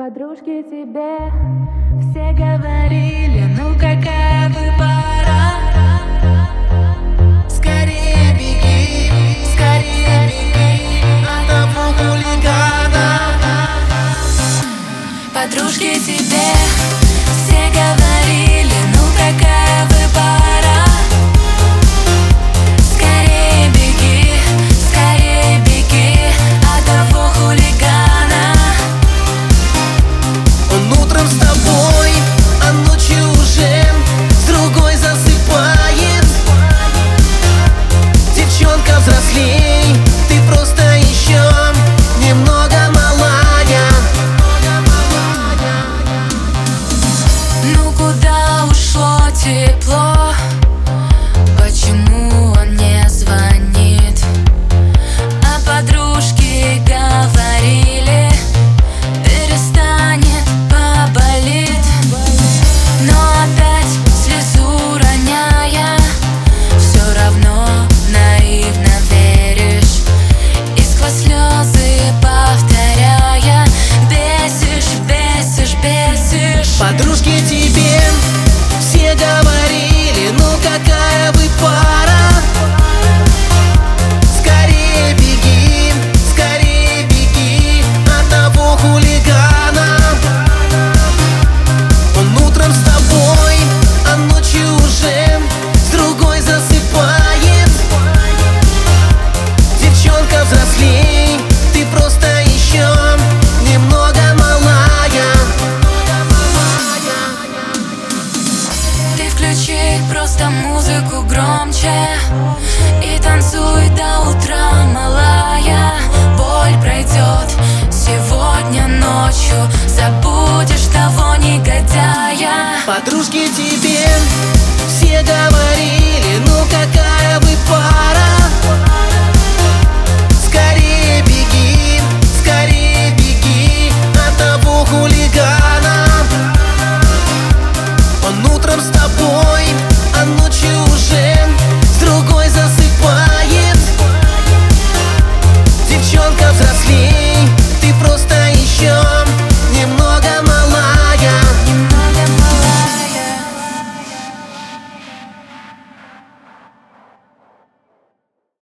Подружки тебе все говорили, ну какая вы пара. Скорее беги от того хулигана. Подружки тебе все говорили, ну какая вы пара. Скорее беги от того хулигана. Он утром с тобой, а ночью уже с другой засыпает. Девчонка взрослей, ты просто еще немного малая. Ну куда ушло тепло? Почему он не звонит? А подружки говорили, перестанет, поболит. Но опять слезу роняя, все равно наивно веришь. И сквозь слезы повторяя: бесишь. Подружки тебе все говорили, ну какая вы пара. Скорее беги от того хулигана. Он утром с тобой, а ночью уже с другой засыпает. Девчонка взрослей, ты просто еще немного малая. Ты включи просто музыку громче и танцуй до утра, малая. Боль пройдет сегодня ночью, забудешь того негодяя. Подружки тебе все говорили, ну какая вы пара. Скорее беги от того хулигана. Он утром с тобой,